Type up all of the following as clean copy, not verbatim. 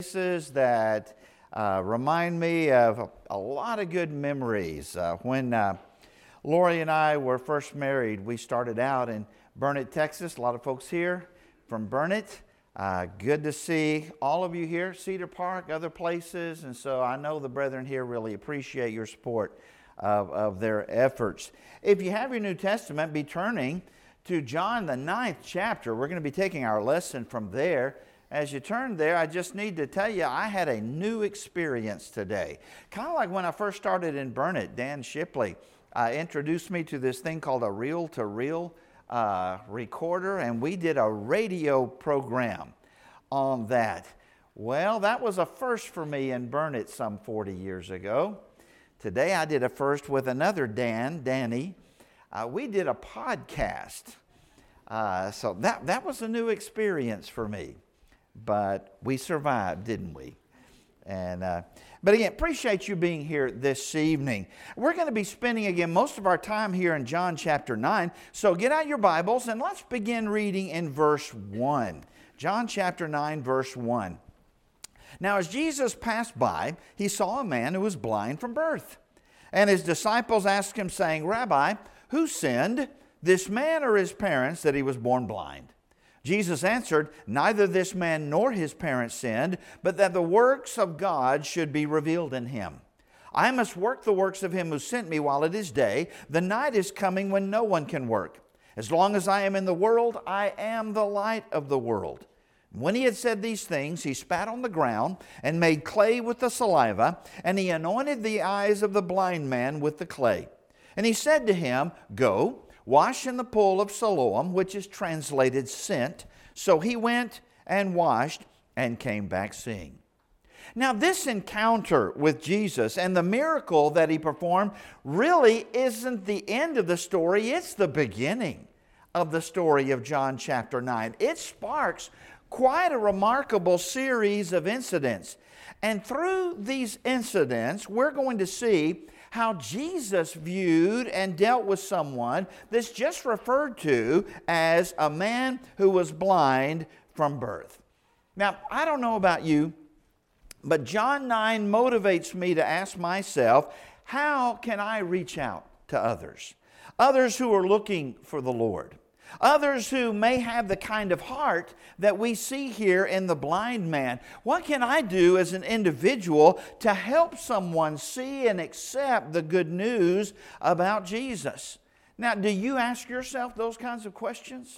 Places that remind me of a lot of good memories. When Lori and I were first married, we started out in Burnet, Texas. A lot of folks here from Burnet. Good to see all of you here, Cedar Park, other places. And so I know the brethren here really appreciate your support of their efforts. If you have your New Testament, be turning to John, the 9th chapter. We're going to be taking our lesson from there. As you turn there, I just need to tell you, I had a new experience today. Kind of like when I first started in Burnet, Dan Shipley introduced me to this thing called a reel-to-reel recorder, and we did a radio program on that. Well, that was a first for me in Burnet some 40 years ago. Today I did a first with another Danny. We did a podcast. So that was a new experience for me. But we survived, didn't we? And but again, appreciate you being here this evening. We're going to be spending again most of our time here in John chapter 9. So get out your Bibles and let's begin reading in verse 1. John chapter 9, verse 1. Now as Jesus passed by, he saw a man who was blind from birth. And his disciples asked him, saying, Rabbi, who sinned, this man or his parents, that he was born blind? Jesus answered, neither this man nor his parents sinned, but that the works of God should be revealed in him. I must work the works of him who sent me while it is day. The night is coming when no one can work. As long as I am in the world, I am the light of the world. When he had said these things, he spat on the ground and made clay with the saliva, and he anointed the eyes of the blind man with the clay. And he said to him, Go, wash in the pool of Siloam, which is translated sent. So he went and washed and came back seeing. Now this encounter with Jesus and the miracle that he performed really isn't the end of the story. It's the beginning of the story of John chapter 9. It sparks quite a remarkable series of incidents. And through these incidents, we're going to see how Jesus viewed and dealt with someone that's just referred to as a man who was blind from birth. Now, I don't know about you, but John 9 motivates me to ask myself, how can I reach out to others? Others who are looking for the Lord. Others who may have the kind of heart that we see here in the blind man. What can I do as an individual to help someone see and accept the good news about Jesus? Now, do you ask yourself those kinds of questions?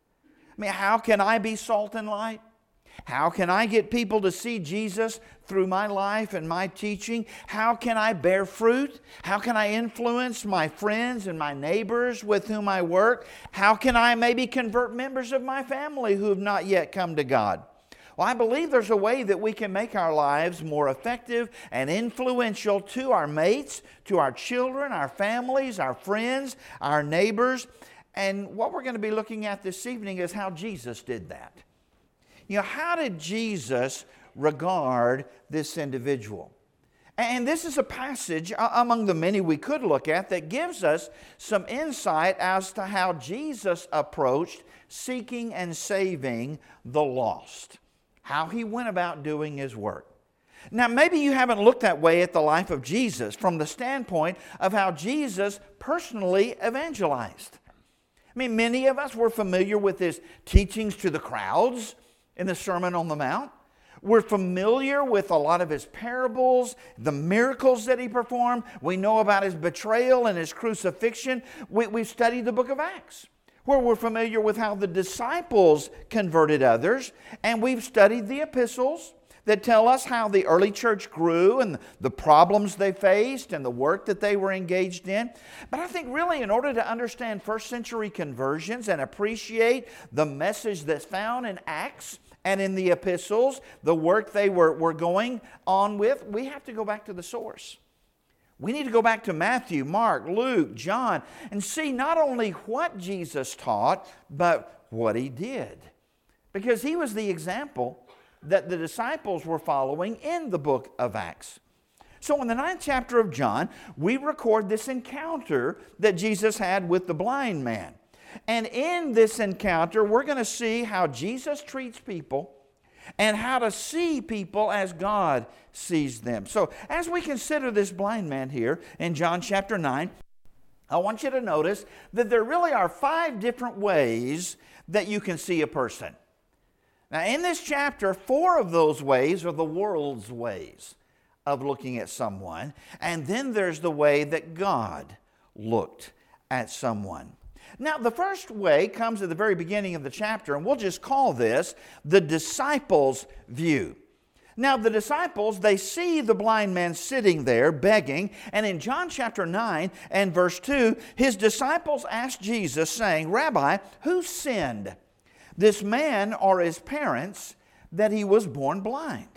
I mean, how can I be salt and light? How can I get people to see Jesus through my life and my teaching? How can I bear fruit? How can I influence my friends and my neighbors with whom I work? How can I maybe convert members of my family who have not yet come to God? Well, I believe there's a way that we can make our lives more effective and influential to our mates, to our children, our families, our friends, our neighbors. And what we're going to be looking at this evening is how Jesus did that. You know, how did Jesus regard this individual? And this is a passage among the many we could look at that gives us some insight as to how Jesus approached seeking and saving the lost. How he went about doing his work. Now, maybe you haven't looked that way at the life of Jesus from the standpoint of how Jesus personally evangelized. I mean, many of us were familiar with his teachings to the crowds in the Sermon on the Mount. We're familiar with a lot of his parables, the miracles that he performed. We know about his betrayal and his crucifixion. We've studied the book of Acts, where we're familiar with how the disciples converted others. And we've studied the epistles that tell us how the early church grew and the problems they faced and the work that they were engaged in. But I think really in order to understand first century conversions and appreciate the message that's found in Acts and in the epistles, the work they were going on with, we have to go back to the source. We need to go back to Matthew, Mark, Luke, John, and see not only what Jesus taught, but what he did. Because he was the example that the disciples were following in the book of Acts. So in the 9th chapter of John, we record this encounter that Jesus had with the blind man. And in this encounter, we're going to see how Jesus treats people and how to see people as God sees them. So as we consider this blind man here in John chapter 9, I want you to notice that there really are 5 different ways that you can see a person. Now in this chapter, 4 of those ways are the world's ways of looking at someone, and then there's the way that God looked at someone. Now, the first way comes at the very beginning of the chapter, and we'll just call this the disciples' view. Now, the disciples, they see the blind man sitting there begging, and in John chapter 9 and verse 2, his disciples asked Jesus, saying, "Rabbi, who sinned, this man or his parents, that he was born blind?"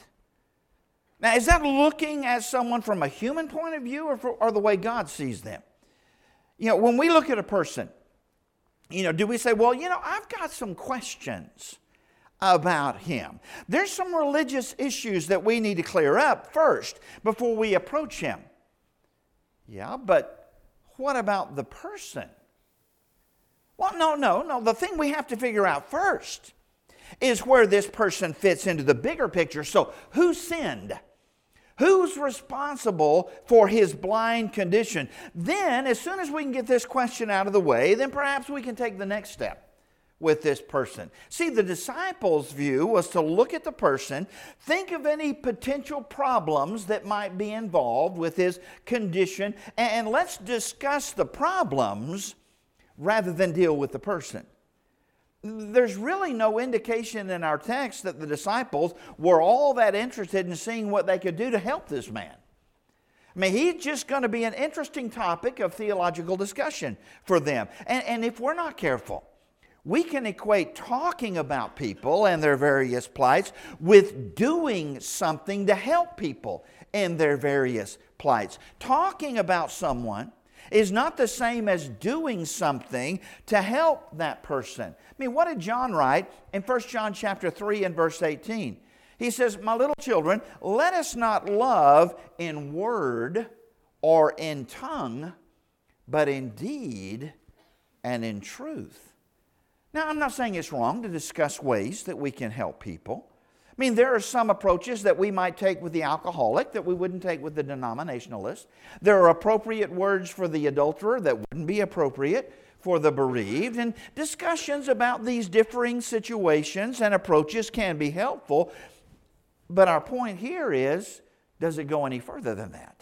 Now, is that looking at someone from a human point of view or the way God sees them? When we look at a person, do we say, well, I've got some questions about him. There's some religious issues that we need to clear up first before we approach him. Yeah, but what about the person? Well, no. The thing we have to figure out first is where this person fits into the bigger picture. So, who sinned? Who's responsible for his blind condition? Then, as soon as we can get this question out of the way, then perhaps we can take the next step with this person. See, the disciples' view was to look at the person, think of any potential problems that might be involved with his condition, and let's discuss the problems rather than deal with the person. There's really no indication in our text that the disciples were all that interested in seeing what they could do to help this man. I mean, he's just going to be an interesting topic of theological discussion for them. And if we're not careful, we can equate talking about people and their various plights with doing something to help people in their various plights. Talking about someone is not the same as doing something to help that person. I mean, what did John write in 1 John chapter 3 and verse 18? He says, "My little children, let us not love in word or in tongue, but in deed and in truth." Now, I'm not saying it's wrong to discuss ways that we can help people. I mean, there are some approaches that we might take with the alcoholic that we wouldn't take with the denominationalist. There are appropriate words for the adulterer that wouldn't be appropriate for the bereaved. And discussions about these differing situations and approaches can be helpful. But our point here is, does it go any further than that?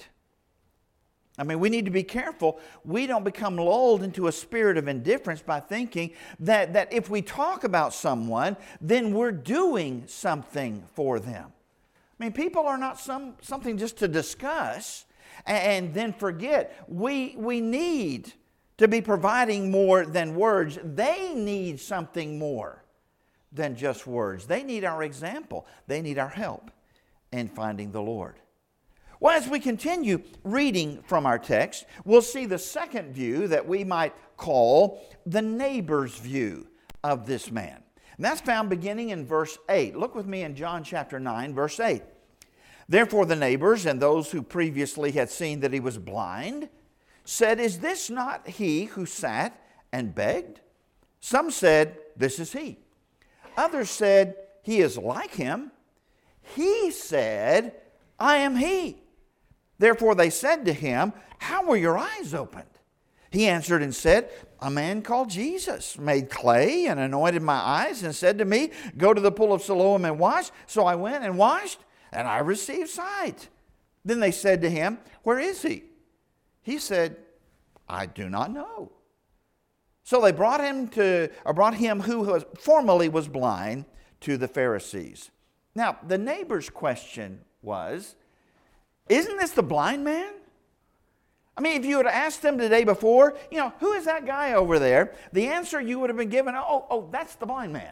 I mean, we need to be careful we don't become lulled into a spirit of indifference by thinking that if we talk about someone, then we're doing something for them. I mean, people are not something just to discuss and then forget. We need to be providing more than words. They need something more than just words. They need our example. They need our help in finding the Lord. Well, as we continue reading from our text, we'll see the second view that we might call the neighbor's view of this man. And that's found beginning in verse 8. Look with me in John chapter 9, verse 8. "Therefore the neighbors and those who previously had seen that he was blind said, 'Is this not he who sat and begged?' Some said, 'This is he.' Others said, 'He is like him.' He said, 'I am he.' Therefore they said to him, 'How were your eyes opened?' He answered and said, 'A man called Jesus made clay and anointed my eyes and said to me, Go to the pool of Siloam and wash. So I went and washed, and I received sight.' Then they said to him, 'Where is he?' He said, 'I do not know.' So they brought him who formerly was blind to the Pharisees. Now, the neighbor's question was, isn't this the blind man? I mean, if you had asked them the day before, who is that guy over there? The answer you would have been given, oh, that's the blind man.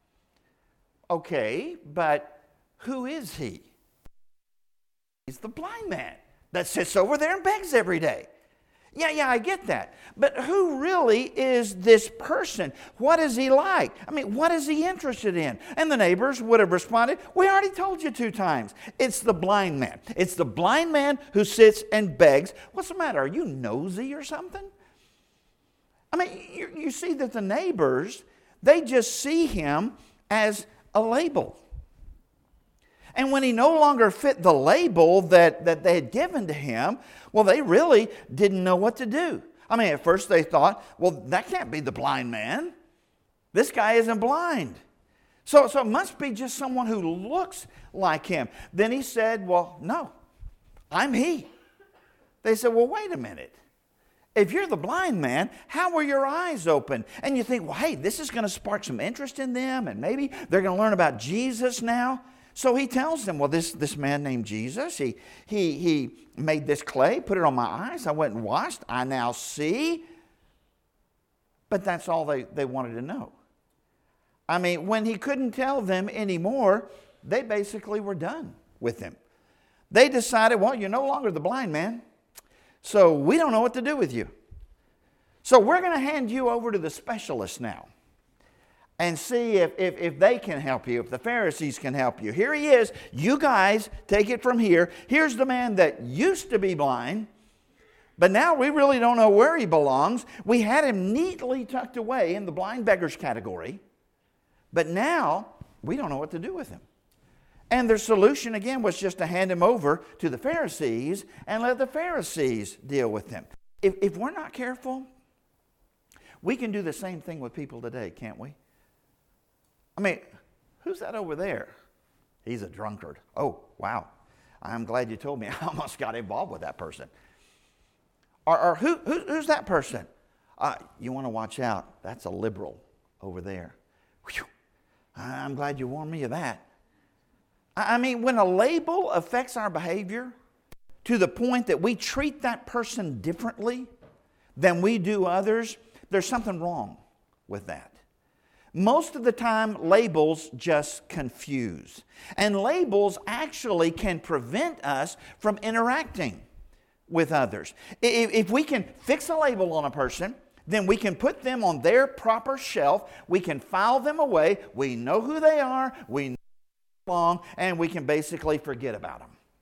Okay, but who is he? He's the blind man that sits over there and begs every day. Yeah, I get that. But who really is this person? What is he like? I mean, what is he interested in? And the neighbors would have responded, "We already told you 2 times. It's the blind man. It's the blind man who sits and begs." What's the matter? Are you nosy or something? I mean, you see that the neighbors, they just see him as a label. And when he no longer fit the label that they had given to him, well, they really didn't know what to do. I mean, at first they thought, well, that can't be the blind man. This guy isn't blind. So it must be just someone who looks like him. Then he said, well, no, I'm he. They said, well, wait a minute. If you're the blind man, how were your eyes open? And you think, well, hey, this is going to spark some interest in them, and maybe they're going to learn about Jesus now. So he tells them, well, this man named Jesus, he made this clay, put it on my eyes. I went and washed. I now see. But that's all they wanted to know. I mean, when he couldn't tell them anymore, they basically were done with him. They decided, well, you're no longer the blind man, so we don't know what to do with you. So we're going to hand you over to the specialists now and see if they can help you, if the Pharisees can help you. Here he is. You guys take it from here. Here's the man that used to be blind, but now we really don't know where he belongs. We had him neatly tucked away in the blind beggars category, but now we don't know what to do with him. And their solution, again, was just to hand him over to the Pharisees and let the Pharisees deal with him. If we're not careful, we can do the same thing with people today, can't we? I mean, who's that over there? He's a drunkard. Oh, wow. I'm glad you told me. I almost got involved with that person. Or who's that person? You want to watch out. That's a liberal over there. Whew. I'm glad you warned me of that. I mean, when a label affects our behavior to the point that we treat that person differently than we do others, there's something wrong with that. Most of the time, labels just confuse. And labels actually can prevent us from interacting with others. If we can fix a label on a person, then we can put them on their proper shelf. We can file them away. We know who they are. We know how long, and we can basically forget about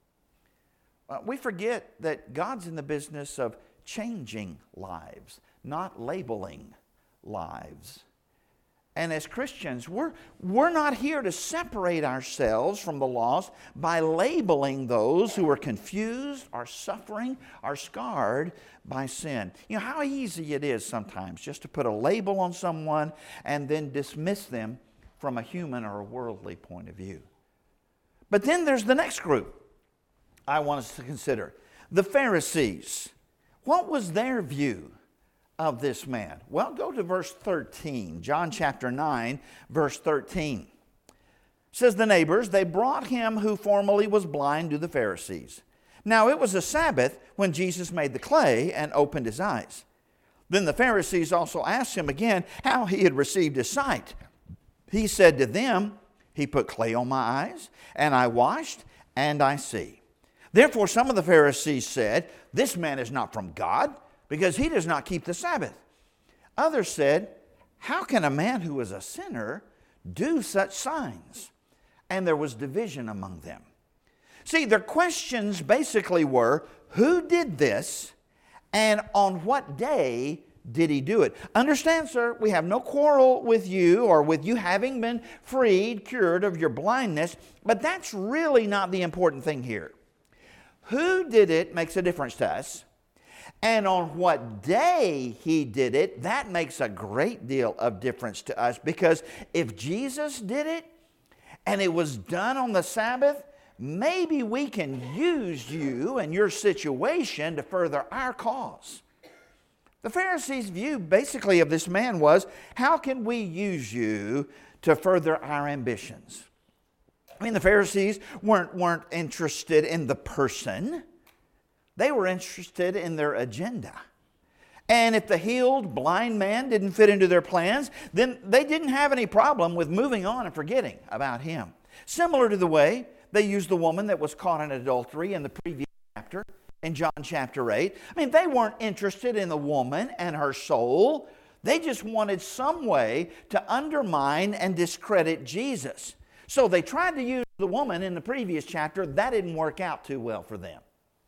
them. We forget that God's in the business of changing lives, not labeling lives. And as Christians, we're not here to separate ourselves from the lost by labeling those who are confused, are suffering, are scarred by sin. You know how easy it is sometimes just to put a label on someone and then dismiss them from a human or a worldly point of view. But then there's the next group I want us to consider. The Pharisees. What was their view of this man? Well, go to verse 13. John chapter 9, verse 13. It says, the neighbors, they brought him who formerly was blind to the Pharisees. Now it was a Sabbath when Jesus made the clay and opened his eyes. Then the Pharisees also asked him again how he had received his sight. He said to them, he put clay on my eyes, and I washed, and I see. Therefore some of the Pharisees said, this man is not from God, because he does not keep the Sabbath. Others said, how can a man who is a sinner do such signs? And there was division among them. See, their questions basically were, who did this, and on what day did he do it? Understand, sir, we have no quarrel with you or with you having been freed, cured of your blindness, but that's really not the important thing here. Who did it makes a difference to us. And on what day he did it, that makes a great deal of difference to us. Because if Jesus did it, and it was done on the Sabbath, maybe we can use you and your situation to further our cause. The Pharisees' view basically of this man was, how can we use you to further our ambitions? I mean, the Pharisees weren't interested in the person. They were interested in their agenda. And if the healed blind man didn't fit into their plans, then they didn't have any problem with moving on and forgetting about him. Similar to the way they used the woman that was caught in adultery in the previous chapter, in John chapter 8. I mean, they weren't interested in the woman and her soul. They just wanted some way to undermine and discredit Jesus. So they tried to use the woman in the previous chapter. That didn't work out too well for them.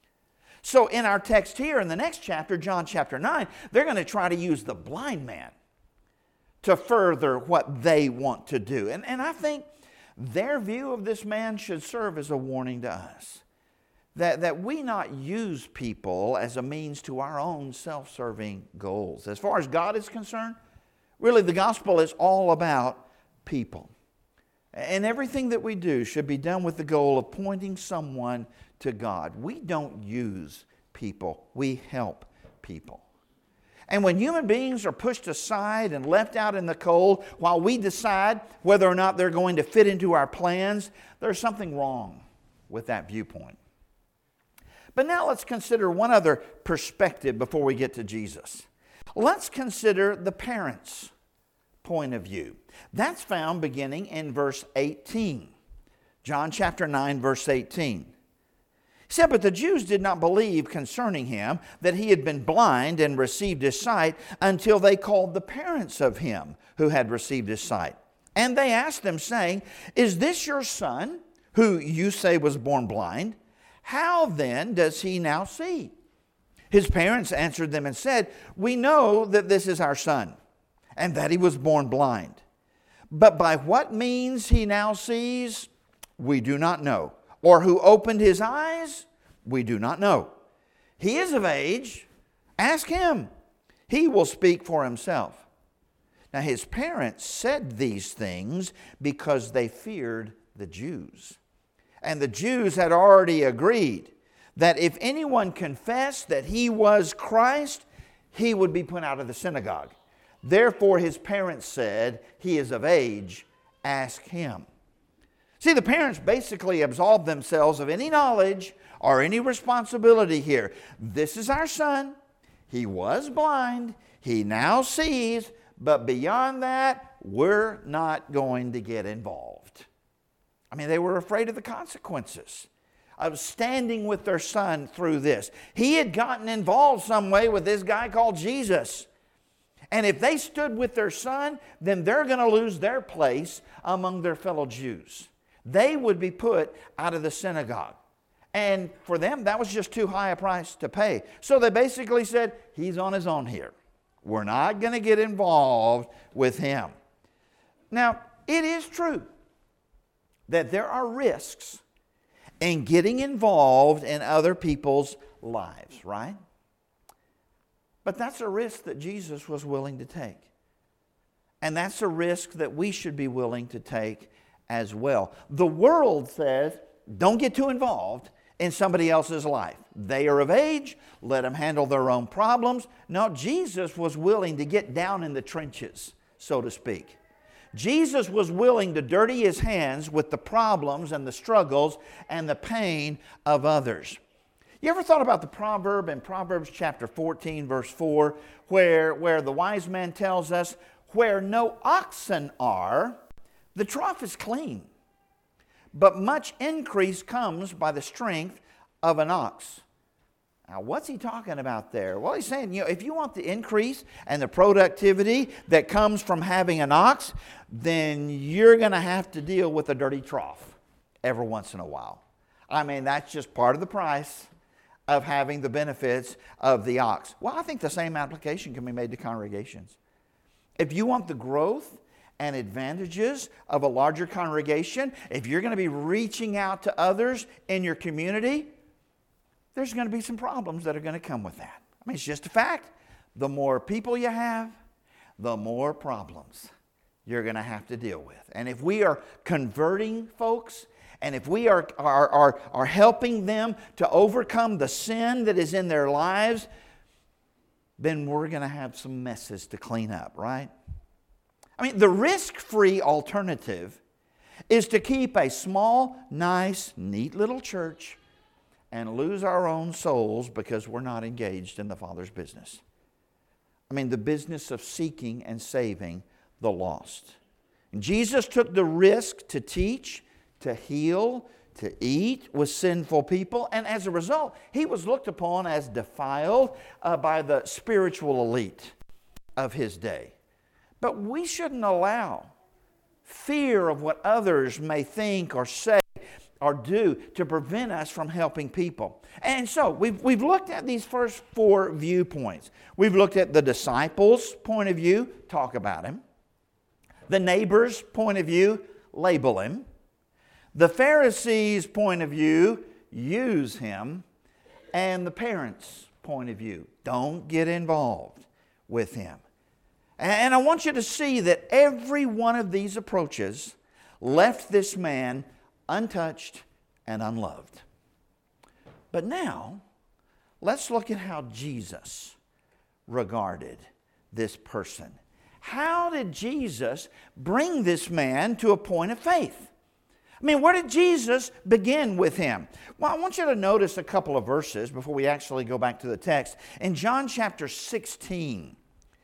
So in our text here, in the next chapter, John chapter 9, they're going to try to use the blind man to further what they want to do. And I think their view of this man should serve as a warning to us. That we not use people as a means to our own self-serving goals. As far as God is concerned, really the gospel is all about people. And everything that we do should be done with the goal of pointing someone to God. We don't use people, we help people. And when human beings are pushed aside and left out in the cold while we decide whether or not they're going to fit into our plans, there's something wrong with that viewpoint. But now let's consider one other perspective before we get to Jesus. Let's consider the parents' point of view. That's found beginning in verse 18. John chapter 9, verse 18. He said, "But the Jews did not believe concerning him that he had been blind and received his sight until they called the parents of him who had received his sight. And they asked them, saying, 'Is this your son, who you say was born blind? How then does he now see?' His parents answered them and said, 'We know that this is our son, and that he was born blind. But by what means he now sees, we do not know. Or who opened his eyes, we do not know. He is of age. Ask him. He will speak for himself.' Now his parents said these things because they feared the Jews. And the Jews had already agreed that if anyone confessed that he was Christ, he would be put out of the synagogue. Therefore his parents said, 'He is of age. Ask him.'" See, the parents basically absolved themselves of any knowledge or any responsibility here. This is our son. He was blind. He now sees. But beyond that, we're not going to get involved. I mean, they were afraid of the consequences of standing with their son through this. He had gotten involved some way with this guy called Jesus. And if they stood with their son, then they're going to lose their place among their fellow Jews. They would be put out of the synagogue. And for them, that was just too high a price to pay. So they basically said, he's on his own here. We're not going to get involved with him. Now, it is true that there are risks in getting involved in other people's lives, right? But that's a risk that Jesus was willing to take. And that's a risk that we should be willing to take as well. The world says, don't get too involved in somebody else's life. They are of age, let them handle their own problems. No, Jesus was willing to get down in the trenches, so to speak. Jesus was willing to dirty his hands with the problems and the struggles and the pain of others. You ever thought about the proverb in Proverbs chapter 14, verse 4, where the wise man tells us, "Where no oxen are, the trough is clean, but much increase comes by the strength of an ox." Now, what's he talking about there? Well, he's saying, if you want the increase and the productivity that comes from having an ox, then you're going to have to deal with a dirty trough every once in a while. I mean, that's just part of the price of having the benefits of the ox. Well, I think the same application can be made to congregations. If you want the growth and advantages of a larger congregation, if you're going to be reaching out to others in your community, there's going to be some problems that are going to come with that. I mean, it's just a fact. The more people you have, the more problems you're going to have to deal with. And if we are converting folks, and if we are helping them to overcome the sin that is in their lives, then we're going to have some messes to clean up, right? I mean, the risk-free alternative is to keep a small, nice, neat little church and lose our own souls because we're not engaged in the Father's business. I mean, the business of seeking and saving the lost. And Jesus took the risk to teach, to heal, to eat with sinful people, and as a result, he was looked upon as defiled by the spiritual elite of his day. But we shouldn't allow fear of what others may think or say or do to prevent us from helping people. And so we've looked at these first four viewpoints. We've looked at the disciples' point of view, talk about him. The neighbor's point of view, label him. The Pharisees' point of view, use him. And the parents' point of view, don't get involved with him. And I want you to see that every one of these approaches left this man untouched and unloved. But now, let's look at how Jesus regarded this person. How did Jesus bring this man to a point of faith? I mean, where did Jesus begin with him? Well, I want you to notice a couple of verses before we actually go back to the text. In John chapter 16,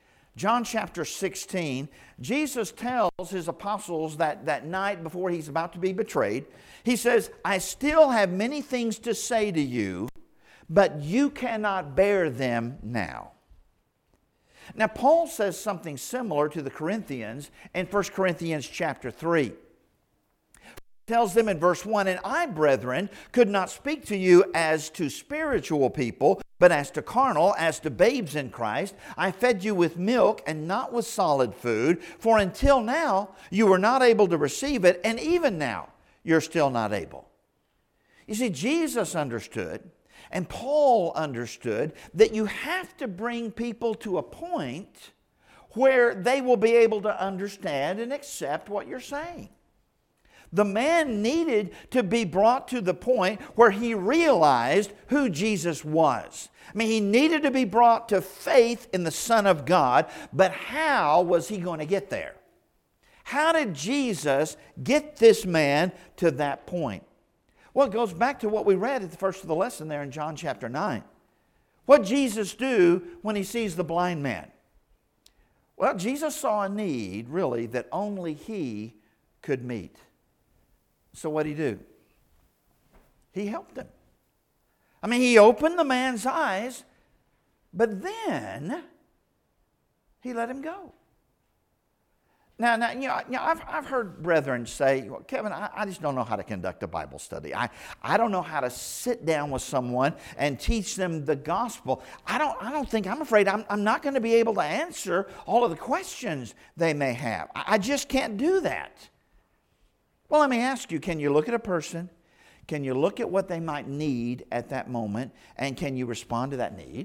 Jesus tells his apostles that night before he's about to be betrayed, he says, I still have many things to say to you, but you cannot bear them now. Now, Paul says something similar to the Corinthians in 1 Corinthians chapter 3. Tells them in verse 1, and I, brethren, could not speak to you as to spiritual people, but as to carnal, as to babes in Christ. I fed you with milk and not with solid food, for until now you were not able to receive it, and even now you're still not able. You see, Jesus understood, and Paul understood, that you have to bring people to a point where they will be able to understand and accept what you're saying. The man needed to be brought to the point where he realized who Jesus was. I mean, he needed to be brought to faith in the Son of God, but how was he going to get there? How did Jesus get this man to that point? Well, it goes back to what we read at the first of the lesson there in John chapter 9. What did Jesus do when he sees the blind man? Well, Jesus saw a need, really, that only he could meet. So what did he do? He helped him. I mean, he opened the man's eyes, but then he let him go. Now I've heard brethren say, well, Kevin, I just don't know how to conduct a Bible study. I don't know how to sit down with someone and teach them the gospel. I'm afraid I'm not going to be able to answer all of the questions they may have. I just can't do that. Well, let me ask you, can you look at a person? Can you look at what they might need at that moment? And can you respond to that need?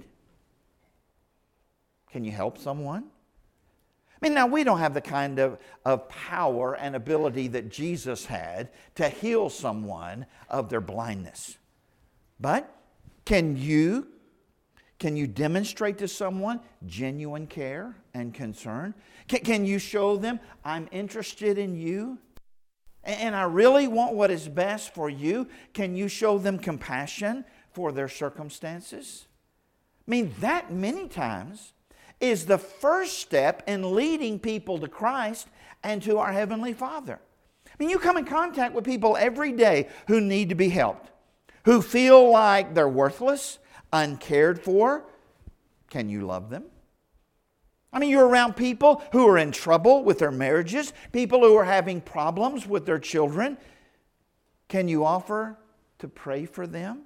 Can you help someone? I mean, now we don't have the kind of power and ability that Jesus had to heal someone of their blindness. But can you demonstrate to someone genuine care and concern? Can you show them, I'm interested in you? And I really want what is best for you. Can you show them compassion for their circumstances? I mean, that many times is the first step in leading people to Christ and to our Heavenly Father. I mean, you come in contact with people every day who need to be helped, who feel like they're worthless, uncared for. Can you love them? I mean, you're around people who are in trouble with their marriages, people who are having problems with their children. Can you offer to pray for them?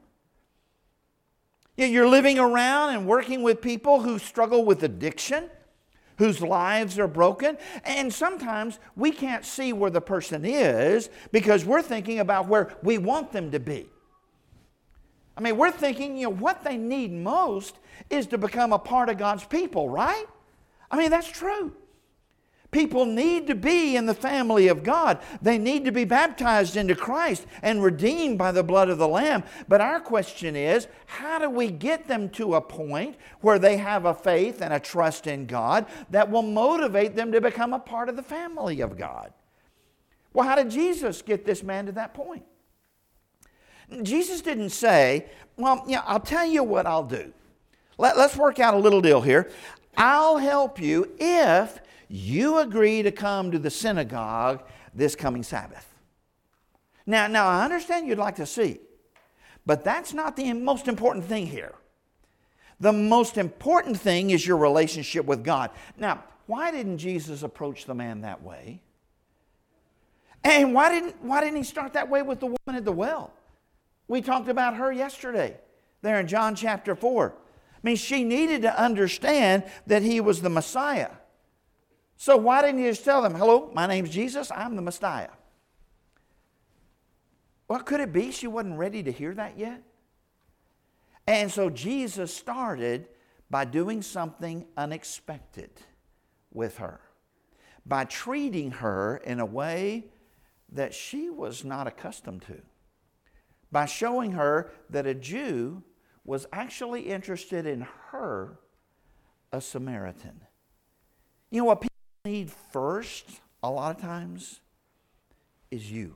You're living around and working with people who struggle with addiction, whose lives are broken. And sometimes we can't see where the person is because we're thinking about where we want them to be. I mean, we're thinking, what they need most is to become a part of God's people, right? I mean, that's true. People need to be in the family of God. They need to be baptized into Christ and redeemed by the blood of the Lamb. But our question is, how do we get them to a point where they have a faith and a trust in God that will motivate them to become a part of the family of God? Well, how did Jesus get this man to that point? Jesus didn't say, well, I'll tell you what I'll do. Let's work out a little deal here. I'll help you if you agree to come to the synagogue this coming Sabbath. Now I understand you'd like to see, but that's not the most important thing here. The most important thing is your relationship with God. Now, why didn't Jesus approach the man that way? And why didn't he start that way with the woman at the well? We talked about her yesterday there in John chapter 4. I mean, she needed to understand that he was the Messiah. So why didn't you just tell them, hello, my name's Jesus, I'm the Messiah? Well, could it be she wasn't ready to hear that yet? And so Jesus started by doing something unexpected with her, by treating her in a way that she was not accustomed to, by showing her that a Jew was actually interested in her, a Samaritan. You know what people need first, a lot of times, is you.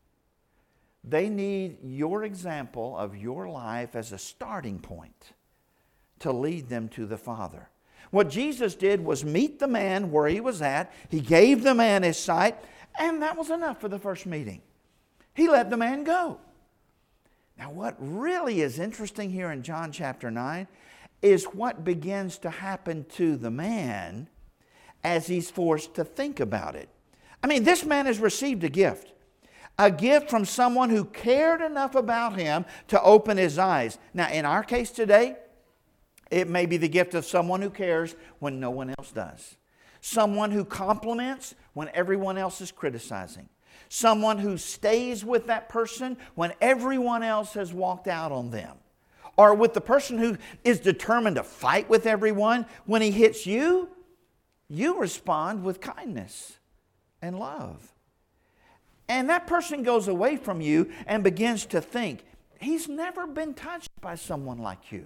They need your example of your life as a starting point to lead them to the Father. What Jesus did was meet the man where he was at. He gave the man his sight, and that was enough for the first meeting. He let the man go. Now, what really is interesting here in John chapter 9 is what begins to happen to the man as he's forced to think about it. I mean, this man has received a gift from someone who cared enough about him to open his eyes. Now, in our case today, it may be the gift of someone who cares when no one else does. Someone who compliments when everyone else is criticizing. Someone who stays with that person when everyone else has walked out on them. Or with the person who is determined to fight with everyone. When he hits you, you respond with kindness and love. And that person goes away from you and begins to think, he's never been touched by someone like you.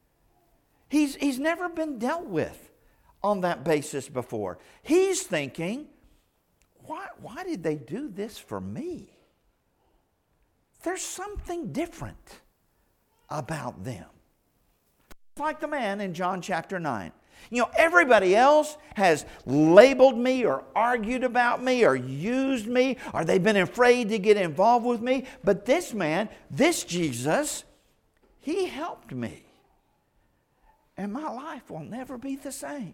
He's never been dealt with on that basis before. He's thinking, why did they do this for me? There's something different about them. It's like the man in John chapter 9. You know, everybody else has labeled me or argued about me or used me, or they've been afraid to get involved with me. But this man, this Jesus, he helped me. And my life will never be the same.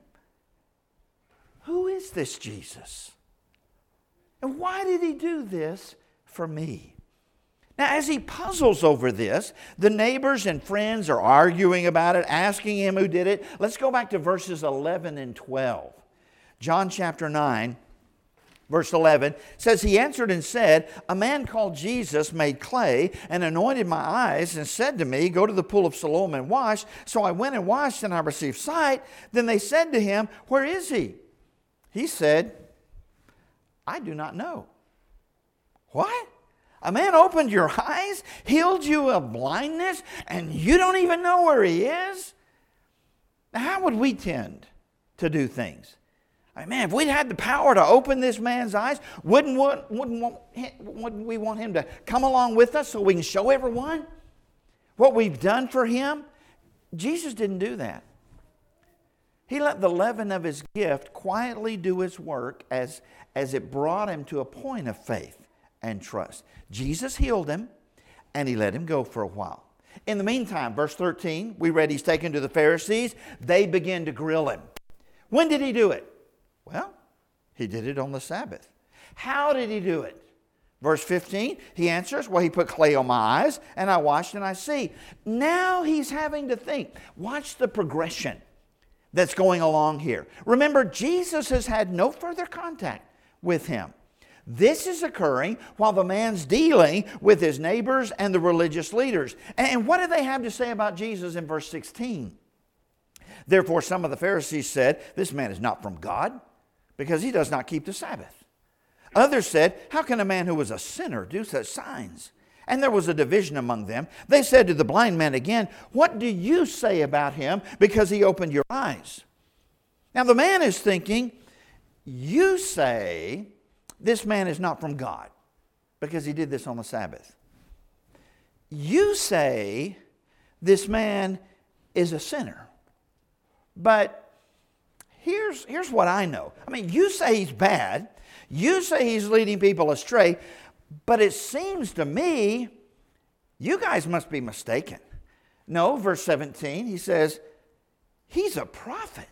Who is this Jesus? And why did he do this for me? Now, as he puzzles over this, the neighbors and friends are arguing about it, asking him who did it. Let's go back to verses 11 and 12. John chapter 9, verse 11 says, he answered and said, a man called Jesus made clay and anointed my eyes and said to me, go to the pool of Siloam and wash. So I went and washed and I received sight. Then they said to him, where is he? He said, I do not know. What? A man opened your eyes, healed you of blindness, and you don't even know where he is? Now, how would we tend to do things? I mean, man, if we'd had the power to open this man's eyes, wouldn't we want him to come along with us so we can show everyone what we've done for him? Jesus didn't do that. He let the leaven of his gift quietly do its work as it brought him to a point of faith and trust. Jesus healed him, and he let him go for a while. In the meantime, verse 13, we read he's taken to the Pharisees. They begin to grill him. When did he do it? Well, he did it on the Sabbath. How did he do it? Verse 15, he answers, well, he put clay on my eyes, and I washed and I see. Now he's having to think. Watch the progression that's going along here. Remember, Jesus has had no further contact with him. This is occurring while the man's dealing with his neighbors and the religious leaders. And what do they have to say about Jesus in verse 16? Therefore, some of the Pharisees said, this man is not from God, because he does not keep the Sabbath. Others said, how can a man who was a sinner do such signs? And there was a division among them. They said to the blind man again, what do you say about him because he opened your eyes? Now the man is thinking, you say this man is not from God because he did this on the Sabbath. You say this man is a sinner. But here's what I know. I mean, you say he's bad. You say he's leading people astray. But it seems to me you guys must be mistaken. No, verse 17, he says, he's a prophet.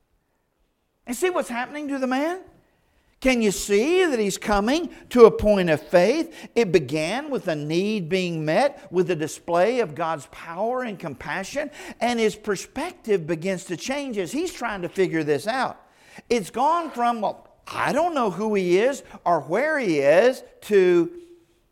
And see what's happening to the man? Can you see that he's coming to a point of faith? It began with a need being met, with a display of God's power and compassion, and his perspective begins to change as he's trying to figure this out. It's gone from, well, I don't know who he is or where he is, to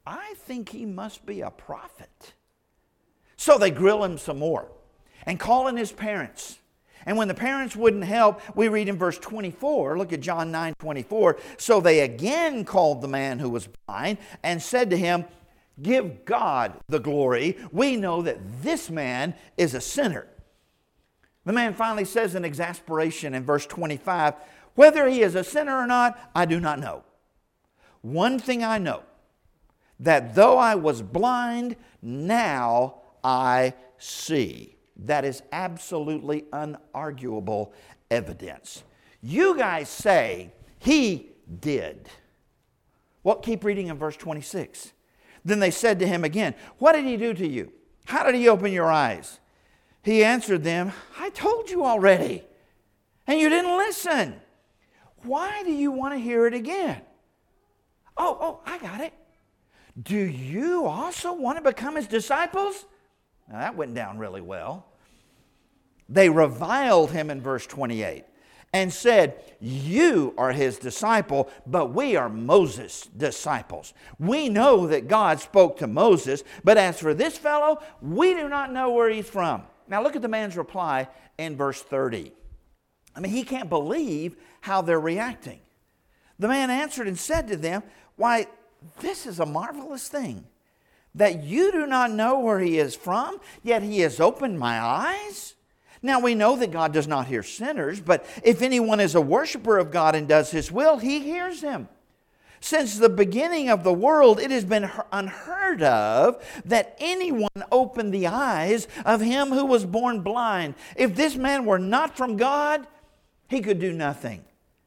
I think he must be a prophet. So they grill him some more and call in his parents. And when the parents wouldn't help, we read in verse 24, look at John 9:24. So they again called the man who was blind and said to him, give God the glory. We know that this man is a sinner. The man finally says in exasperation in verse 25, whether he is a sinner or not, I do not know. One thing I know, that though I was blind, now I see. That is absolutely unarguable evidence. You guys say he did. Well, keep reading in verse 26. Then they said to him again, what did he do to you? How did he open your eyes? He answered them, I told you already, and you didn't listen. Why do you want to hear it again? Oh, I got it. Do you also want to become his disciples? Now that went down really well. They reviled him in verse 28 and said, you are his disciple, but we are Moses' disciples. We know that God spoke to Moses, but as for this fellow, we do not know where he's from. Now look at the man's reply in verse 30. I mean, he can't believe how they're reacting. The man answered and said to them, why, this is a marvelous thing, that you do not know where he is from, yet he has opened my eyes. Now we know that God does not hear sinners, but if anyone is a worshiper of God and does his will, he hears him. Since the beginning of the world, it has been unheard of that anyone opened the eyes of him who was born blind. If this man were not from God, he could do nothing.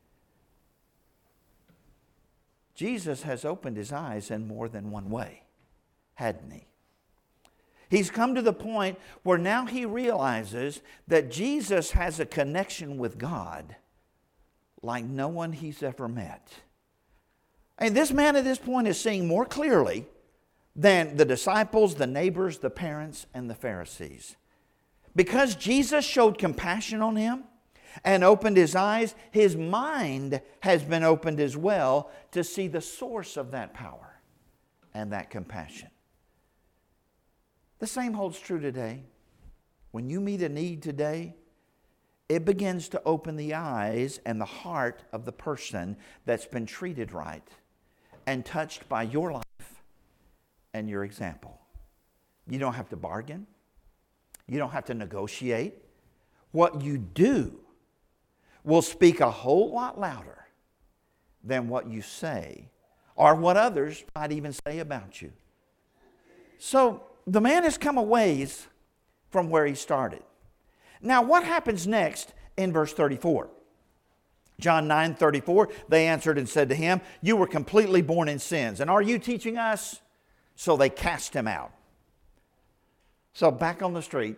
Jesus has opened his eyes in more than one way, hadn't he? He's come to the point where now he realizes that Jesus has a connection with God like no one he's ever met. And this man at this point is seeing more clearly than the disciples, the neighbors, the parents, and the Pharisees. Because Jesus showed compassion on him and opened his eyes, his mind has been opened as well to see the source of that power and that compassion. The same holds true today. When you meet a need today, it begins to open the eyes and the heart of the person that's been treated right and touched by your life and your example. You don't have to bargain. You don't have to negotiate. What you do will speak a whole lot louder than what you say or what others might even say about you. So the man has come a ways from where he started. Now what happens next in verse 34? John 9:34, they answered and said to him, you were completely born in sins, and are you teaching us? So they cast him out. So back on the street.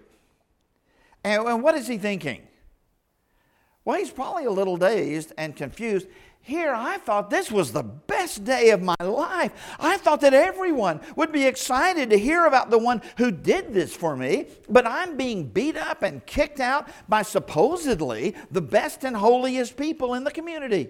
And what is he thinking? Well, he's probably a little dazed and confused. Here, I thought this was the best day of my life. I thought that everyone would be excited to hear about the one who did this for me, but I'm being beat up and kicked out by supposedly the best and holiest people in the community.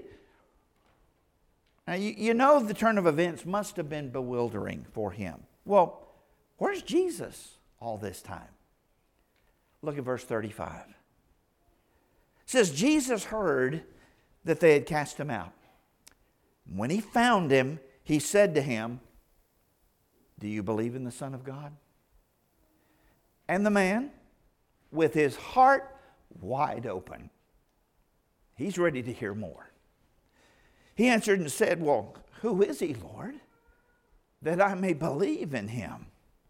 Now, you know the turn of events must have been bewildering for him. Well, where's Jesus all this time? Look at verse 35. It says, Jesus heard that they had cast him out. When he found him, he said to him, do you believe in the Son of God? And the man, with his heart wide open, he's ready to hear more. He answered and said, well, who is he, Lord, that I may believe in him?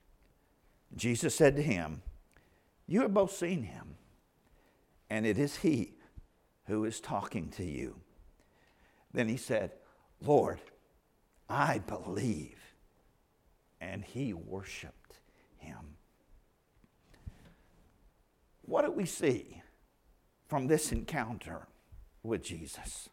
Jesus said to him, you have both seen him, and it is he who is talking to you. Then he said, Lord, I believe. And he worshiped him. What do we see from this encounter with Jesus?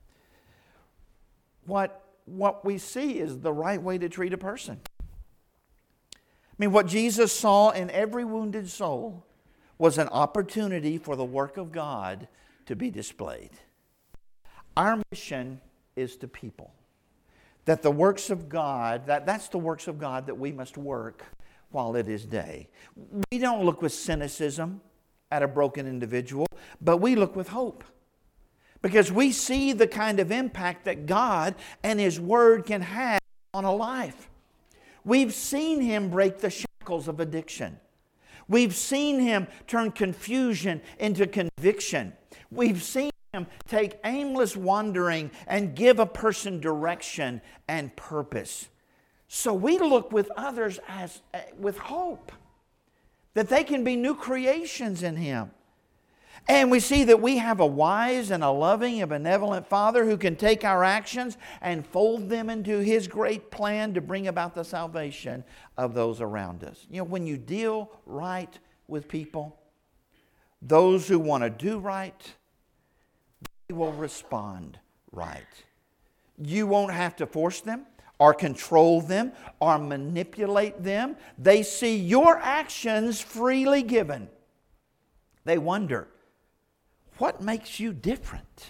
What we see is the right way to treat a person. I mean, what Jesus saw in every wounded soul was an opportunity for the work of God to be displayed. Our mission is to people. that the works of God, that's the works of God that we must work while it is day. We don't look with cynicism at a broken individual, but we look with hope. Because we see the kind of impact that God and His Word can have on a life. We've seen Him break the shackles of addiction. We've seen Him turn confusion into conviction. We've seen Him take aimless wandering and give a person direction and purpose. So we look with others with hope that they can be new creations in Him. And we see that we have a wise and a loving and benevolent Father who can take our actions and fold them into His great plan to bring about the salvation of those around us. You know, when you deal right with people, those who want to do right, they will respond right. You won't have to force them or control them or manipulate them. They see your actions freely given. They wonder, what makes you different?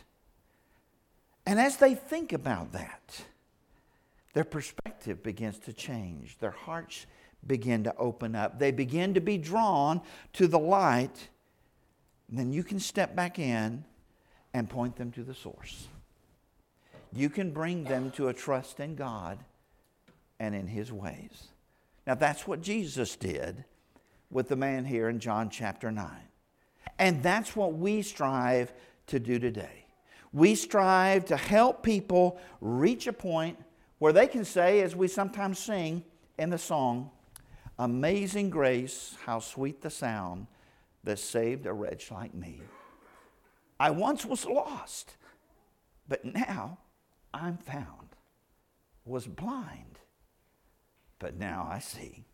And as they think about that, their perspective begins to change. Their hearts begin to open up. They begin to be drawn to the light. And then you can step back in and point them to the source. You can bring them to a trust in God and in His ways. Now that's what Jesus did with the man here in John chapter 9. And that's what we strive to do today. We strive to help people reach a point where they can say, as we sometimes sing in the song, "Amazing grace, how sweet the sound that saved a wretch like me. I once was lost, but now I'm found. Was blind, but now I see."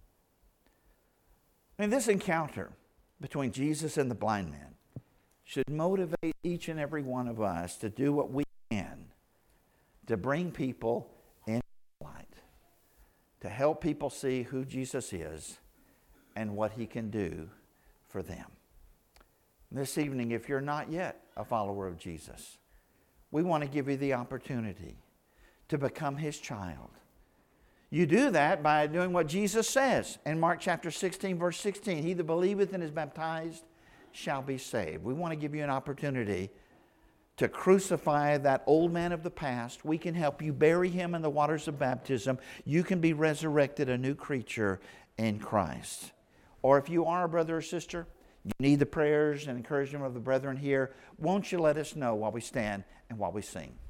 In this encounter between Jesus and the blind man should motivate each and every one of us to do what we can to bring people into light, to help people see who Jesus is and what He can do for them. This evening, if you're not yet a follower of Jesus, we want to give you the opportunity to become His child. You do that by doing what Jesus says in Mark chapter 16, verse 16. "He that believeth and is baptized shall be saved." We want to give you an opportunity to crucify that old man of the past. We can help you bury him in the waters of baptism. You can be resurrected a new creature in Christ. Or if you are a brother or sister, you need the prayers and encouragement of the brethren here, won't you let us know while we stand and while we sing?